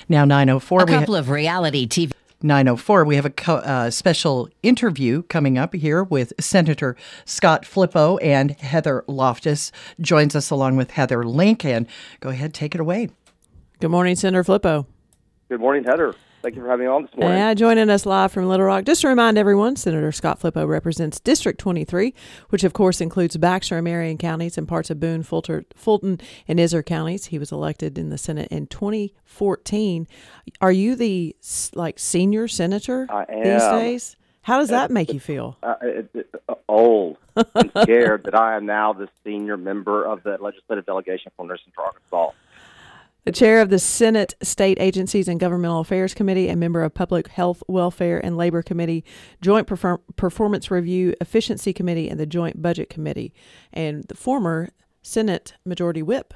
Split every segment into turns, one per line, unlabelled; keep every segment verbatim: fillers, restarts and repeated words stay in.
Now nine oh four.
A couple ha- of reality T V.
nine oh four. We have a co- uh, special interview coming up here with Senator Scott Flippo, and Heather Loftus joins us along with Heather Link. And go ahead, take it away.
Good morning, Senator Flippo.
Good morning, Heather. Thank you for having me on this morning.
Yeah, joining us live from Little Rock. Just to remind everyone, Senator Scott Flippo represents District twenty-three, which of course includes Baxter and Marion counties and parts of Boone, Fulton, Fulton, and Iser counties. He was elected in the Senate in twenty fourteen. Are you the like senior senator
I am.
these days? How does that make you feel?
Uh, it, it, uh, old and scared that I am now the senior member of the legislative delegation from Northern Central Arkansas.
The chair of the Senate State Agencies and Governmental Affairs Committee and member of Public Health, Welfare, and Labor Committee, Joint Perform- Performance Review Efficiency Committee, and the Joint Budget Committee, and the former Senate Majority Whip.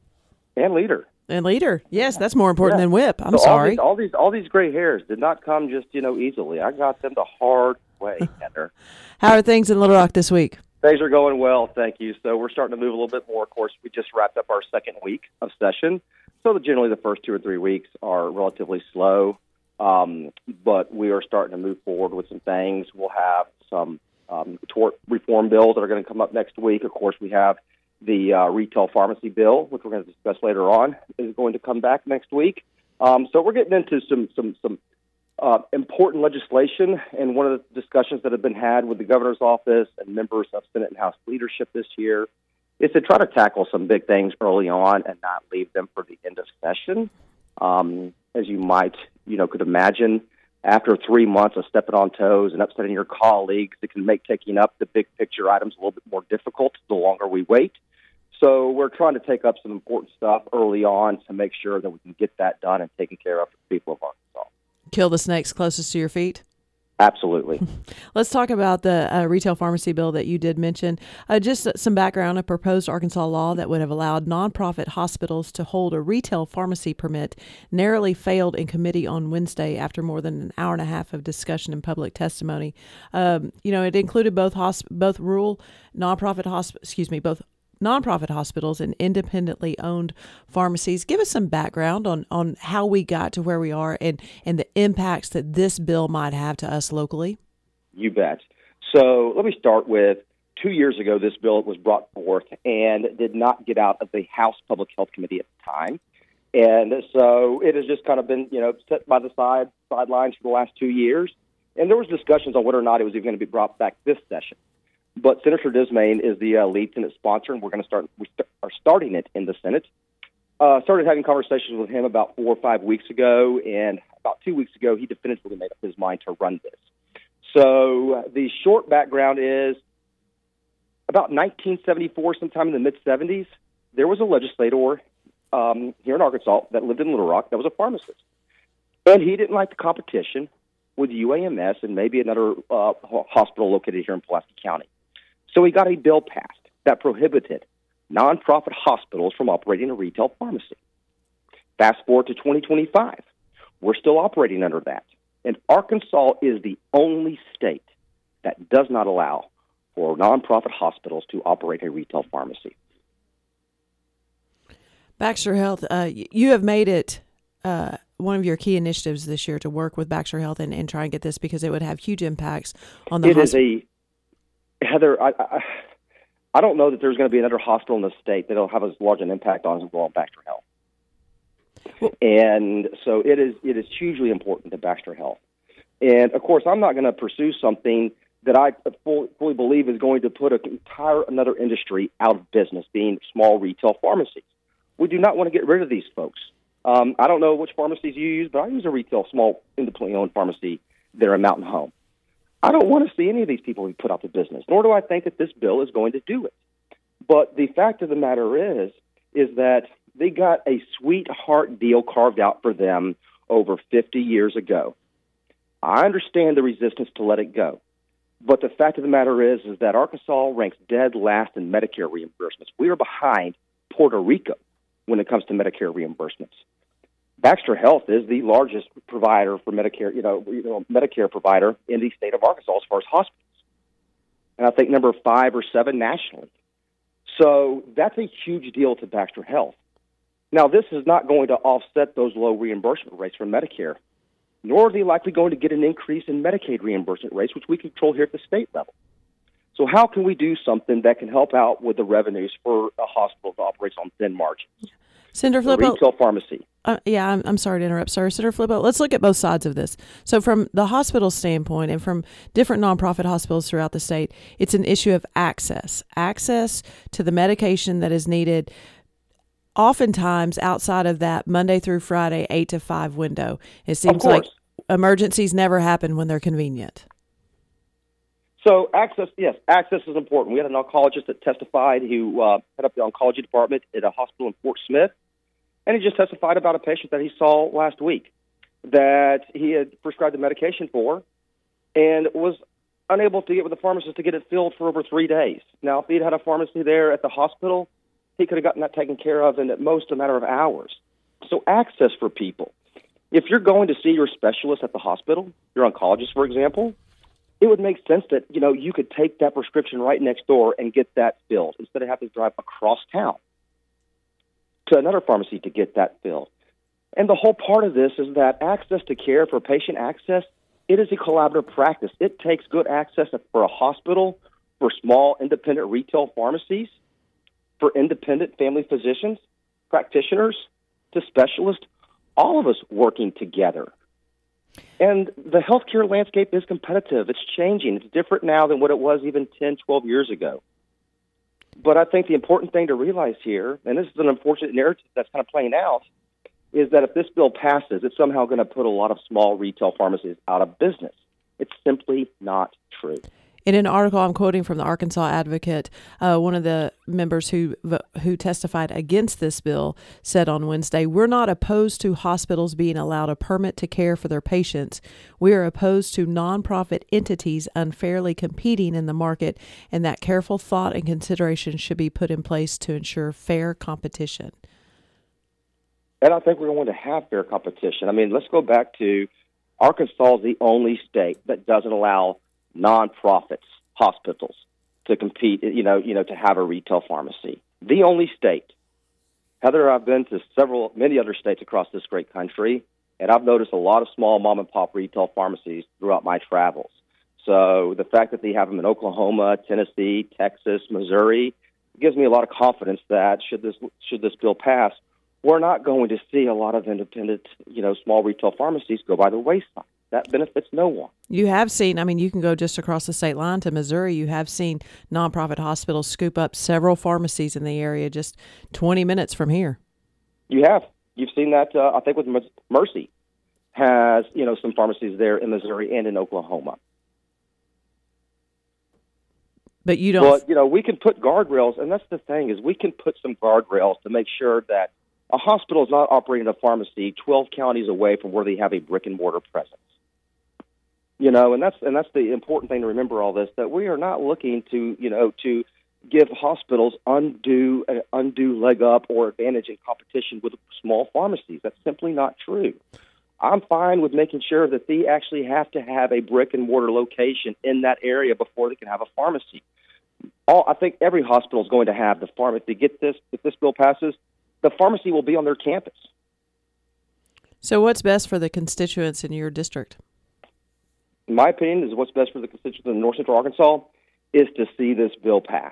And leader.
And leader. Yes, that's more important
yeah.
than whip. I'm
so
sorry.
All these, all these all these gray hairs did not come just, you know, easily. I got them the hard way, Heather.
How are things in Little Rock this week?
Things are going well, thank you. So we're starting to move a little bit more. Of course, we just wrapped up our second week of session. So generally the first two or three weeks are relatively slow, um, but we are starting to move forward with some things. We'll have some um, tort reform bills that are going to come up next week. Of course, we have the uh, retail pharmacy bill, which we're going to discuss later on, is going to come back next week. Um, so we're getting into some some some uh, important legislation, and one of the discussions that have been had with the governor's office and members of Senate and House leadership this year is to try to tackle some big things early on and not leave them for the end of session. Um, as you might, you know, could imagine, after three months of stepping on toes and upsetting your colleagues, it can make taking up the big picture items a little bit more difficult the longer we wait. So we're trying to take up some important stuff early on to make sure that we can get that done and taken care of for the people of Arkansas.
Kill the snakes closest to your feet?
Absolutely.
Let's talk about the uh, retail pharmacy bill that you did mention. Uh, just some background, a proposed Arkansas law that would have allowed nonprofit hospitals to hold a retail pharmacy permit narrowly failed in committee on Wednesday after more than an hour and a half of discussion and public testimony. Um, you know, it included both hosp- both rural nonprofit hosp- excuse me, both nonprofit hospitals and independently owned pharmacies. Give us some background on, on how we got to where we are and, and the impacts that this bill might have to us locally.
You bet. So let me start with two years ago, this bill was brought forth and did not get out of the House Public Health Committee at the time. And so it has just kind of been, you know, set by the side sidelines for the last two years. And there was discussions on whether or not it was even going to be brought back this session. But Senator Dismayne is the uh, lead Senate sponsor, and we're going to start. We st- are starting it in the Senate. Uh, started having conversations with him about four or five weeks ago, and about two weeks ago, he definitively made up his mind to run this. So uh, the short background is about nineteen seventy-four, sometime in the mid seventies, there was a legislator um, here in Arkansas that lived in Little Rock that was a pharmacist, and he didn't like the competition with U A M S and maybe another uh, hospital located here in Pulaski County. So he got a bill passed that prohibited nonprofit hospitals from operating a retail pharmacy. Fast forward to twenty twenty-five. We're still operating under that. And Arkansas is the only state that does not allow for nonprofit hospitals to operate a retail pharmacy.
Baxter Health, uh, you have made it uh, one of your key initiatives this year to work with Baxter Health and, and try and get this because it would have huge impacts on the
It
hospital.
is a Heather, I, I, I don't know that there's going to be another hospital in the state that will have as large an impact on as well as Baxter Health. Well, and so it is it is hugely important to Baxter Health. And, of course, I'm not going to pursue something that I fully, fully believe is going to put an entire another industry out of business, being small retail pharmacies. We do not want to get rid of these folks. Um, I don't know which pharmacies you use, but I use a retail, small, independently owned pharmacy there in Mountain Home. I don't want to see any of these people be put out of business, nor do I think that this bill is going to do it. But the fact of the matter is, is that they got a sweetheart deal carved out for them over fifty years ago. I understand the resistance to let it go. But the fact of the matter is, is that Arkansas ranks dead last in Medicare reimbursements. We are behind Puerto Rico when it comes to Medicare reimbursements. Baxter Health is the largest provider for Medicare, you know, you know, Medicare provider in the state of Arkansas as far as hospitals. And I think number five or seven nationally. So that's a huge deal to Baxter Health. Now, this is not going to offset those low reimbursement rates from Medicare, nor are they likely going to get an increase in Medicaid reimbursement rates, which we control here at the state level. So how can we do something that can help out with the revenues for a hospital that operates on thin margins?
Senator
The
Flippo,
retail pharmacy.
Uh, yeah, I'm, I'm sorry to interrupt, sir. Senator Flippo, let's look at both sides of this. So from the hospital standpoint and from different nonprofit hospitals throughout the state, it's an issue of access, access to the medication that is needed oftentimes outside of that Monday through Friday, eight to five window. It seems like emergencies never happen when they're convenient.
So access, yes, access is important. We had an oncologist that testified who uh, head up the oncology department at a hospital in Fort Smith, and he just testified about a patient that he saw last week that he had prescribed the medication for and was unable to get with the pharmacist to get it filled for over three days. Now, if he'd had a pharmacy there at the hospital, he could have gotten that taken care of in at most a matter of hours. So access for people. If you're going to see your specialist at the hospital, your oncologist, for example, it would make sense that, you know, you could take that prescription right next door and get that filled instead of having to drive across town to another pharmacy to get that filled. And the whole part of this is that access to care, for patient access, it is a collaborative practice. It takes good access for a hospital, for small independent retail pharmacies, for independent family physicians, practitioners, to specialists, all of us working together. And the healthcare landscape is competitive. It's changing. It's different now than what it was even ten, twelve years ago. But I think the important thing to realize here, and this is an unfortunate narrative that's kind of playing out, is that if this bill passes, it's somehow going to put a lot of small retail pharmacies out of business. It's simply not true.
In an article I'm quoting from the Arkansas Advocate, uh, one of the members who who testified against this bill said on Wednesday, "We're not opposed to hospitals being allowed a permit to care for their patients. We are opposed to nonprofit entities unfairly competing in the market, and that careful thought and consideration should be put in place to ensure fair competition."
And I think we're going to have fair competition. I mean, let's go back to Arkansas is the only state that doesn't allow nonprofits, hospitals, to compete, you know, you know, to have a retail pharmacy. The only state. Heather, I've been to several, many other states across this great country, and I've noticed a lot of small mom and pop retail pharmacies throughout my travels. So the fact that they have them in Oklahoma, Tennessee, Texas, Missouri, gives me a lot of confidence that should this should this bill pass, we're not going to see a lot of independent, you know, small retail pharmacies go by the wayside. That benefits no one.
You have seen, I mean, you can go just across the state line to Missouri. You have seen nonprofit hospitals scoop up several pharmacies in the area just twenty minutes from here.
You have. You've seen that, uh, I think, with Mercy has, you know, some pharmacies there in Missouri and in Oklahoma.
But you don't.
Well, you know, we can put guardrails, and that's the thing, is we can put some guardrails to make sure that a hospital is not operating a pharmacy twelve counties away from where they have a brick and mortar presence. You know, and that's and that's the important thing to remember. All this, that we are not looking to, you know, to give hospitals undue uh, undue leg up or advantage in competition with small pharmacies. That's simply not true. I'm fine with making sure that they actually have to have a brick and mortar location in that area before they can have a pharmacy. All I think every hospital is going to have the pharmacy. If they get this, if this bill passes, the pharmacy will be on their campus.
So, what's best for the constituents in your district?
In my opinion, is what's best for the constituents in North Central Arkansas is to see this bill pass.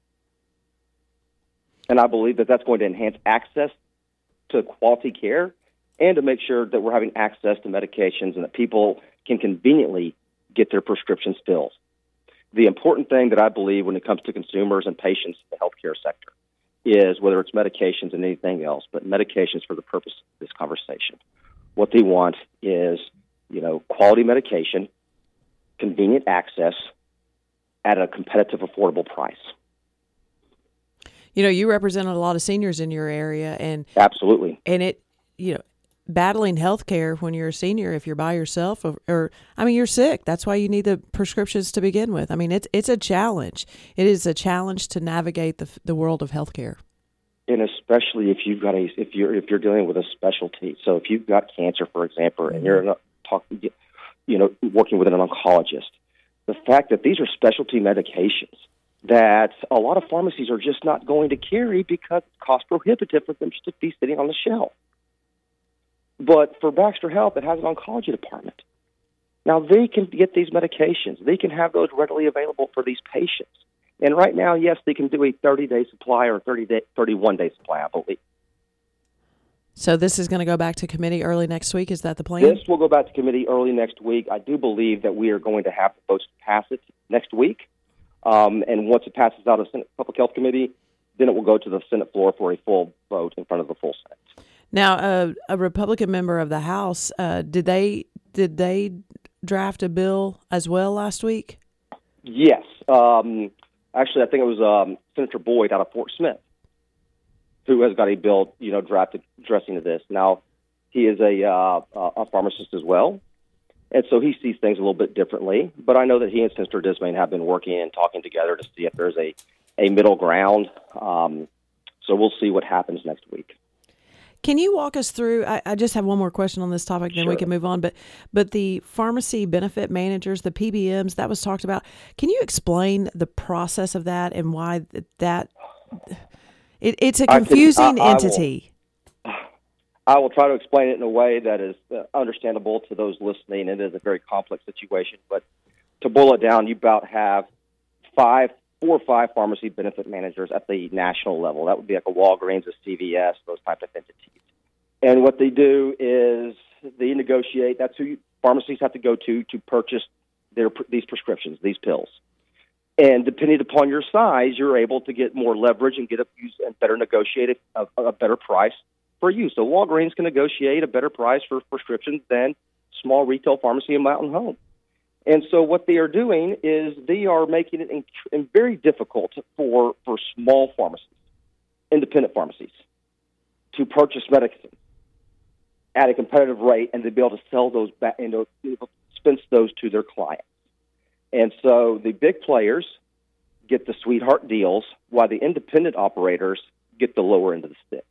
And I believe that that's going to enhance access to quality care and to make sure that we're having access to medications and that people can conveniently get their prescriptions filled. The important thing that I believe when it comes to consumers and patients in the healthcare sector is, whether it's medications and anything else, but medications for the purpose of this conversation. What they want is, you know, quality medication, convenient access at a competitive, affordable price.
You know, you represent a lot of seniors in your area, and
absolutely,
and it, you know, battling health care when you're a senior, if you're by yourself, or, or I mean, you're sick. That's why you need the prescriptions to begin with. I mean, it's it's a challenge. It is a challenge to navigate the the world of healthcare.
And especially if you've got a if you're if you're dealing with a specialty. So if you've got cancer, for example, and you're not talking, you know, working with an oncologist, the fact that these are specialty medications, that a lot of pharmacies are just not going to carry because it's cost prohibitive for them just to be sitting on the shelf. But for Baxter Health, it has an oncology department. Now, they can get these medications. They can have those readily available for these patients. And right now, yes, they can do a thirty-day supply or thirty-day, thirty-one-day supply, I believe.
So this is going to go back to committee early next week. Is that the plan?
This will go back to committee early next week. I do believe that we are going to have the votes to pass it next week. Um, and once it passes out of the Senate Public Health Committee, then it will go to the Senate floor for a full vote in front of the full Senate.
Now, uh, a Republican member of the House, uh, did they did they draft a bill as well last week?
Yes. Um, actually, I think it was um, Senator Boyd out of Fort Smith who has got a bill, you know, drafted addressing this. Now, he is a uh, a pharmacist as well, and so he sees things a little bit differently. But I know that he and Senator Dismayne have been working and talking together to see if there's a, a middle ground. Um, so we'll see what happens next week.
Can you walk us through, I, I just have one more question on this topic, then
Sure.
we can move on, but but the pharmacy benefit managers, the P B Ms, that was talked about. Can you explain the process of that and why that, it, it's a confusing
I can, I, I
entity?
Will, I will try to explain it in a way that is uh, understandable to those listening. It is a very complex situation, but to boil it down, you about have five four or five pharmacy benefit managers at the national level. That would be like a Walgreens, a C V S, those types of entities. And what they do is they negotiate. That's who you, pharmacies have to go to to purchase their these prescriptions, these pills. And depending upon your size, you're able to get more leverage and get a and better negotiate a, a better price for you. So Walgreens can negotiate a better price for prescriptions than small retail pharmacy in Mountain Home. And so what they are doing is they are making it in, in very difficult for, for small pharmacies, independent pharmacies, to purchase medicine at a competitive rate and to be able to sell those back and to dispense those to their clients. And so the big players get the sweetheart deals while the independent operators get the lower end of the stick.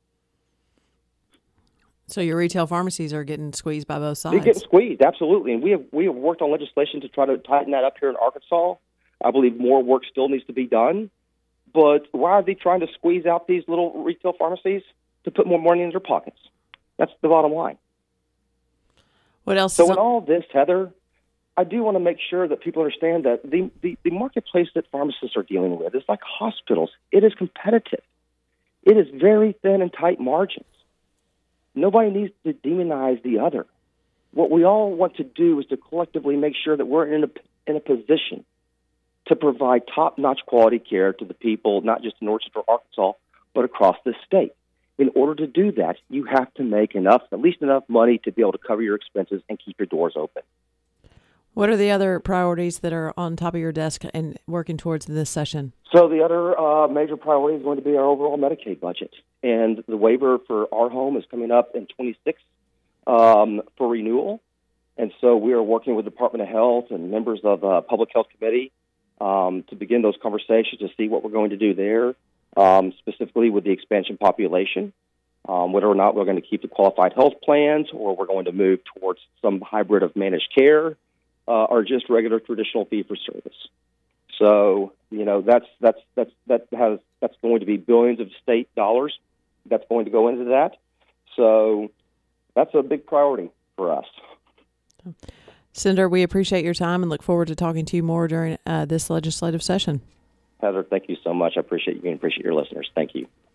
So your retail pharmacies are getting squeezed by both sides.
They're getting squeezed, absolutely. And we have we have worked on legislation to try to tighten that up here in Arkansas. I believe more work still needs to be done. But why are they trying to squeeze out these little retail pharmacies? To put more money in their pockets. That's the bottom line.
What else?
So
is
in all this, Heather, I do want to make sure that people understand that the, the, the marketplace that pharmacists are dealing with is like hospitals. It is competitive. It is very thin and tight margins. Nobody needs to demonize the other. What we all want to do is to collectively make sure that we're in a, in a position to provide top-notch quality care to the people, not just in North Central Arkansas, but across the state. In order to do that, you have to make enough, at least enough money to be able to cover your expenses and keep your doors open.
What are the other priorities that are on top of your desk and working towards this session?
So the other uh, major priority is going to be our overall Medicaid budget. And the waiver for our home is coming up in twenty-six um, for renewal. And so we are working with the Department of Health and members of the uh, Public Health Committee um, to begin those conversations to see what we're going to do there, um, specifically with the expansion population, um, whether or not we're going to keep the qualified health plans or we're going to move towards some hybrid of managed care uh, or just regular traditional fee-for-service. So, you know, that's that's that's that has that's going to be billions of state dollars that's going to go into that. So that's a big priority for us.
Senator, we appreciate your time and look forward to talking to you more during uh, this legislative session.
Heather, thank you so much. I appreciate you and appreciate your listeners. Thank you.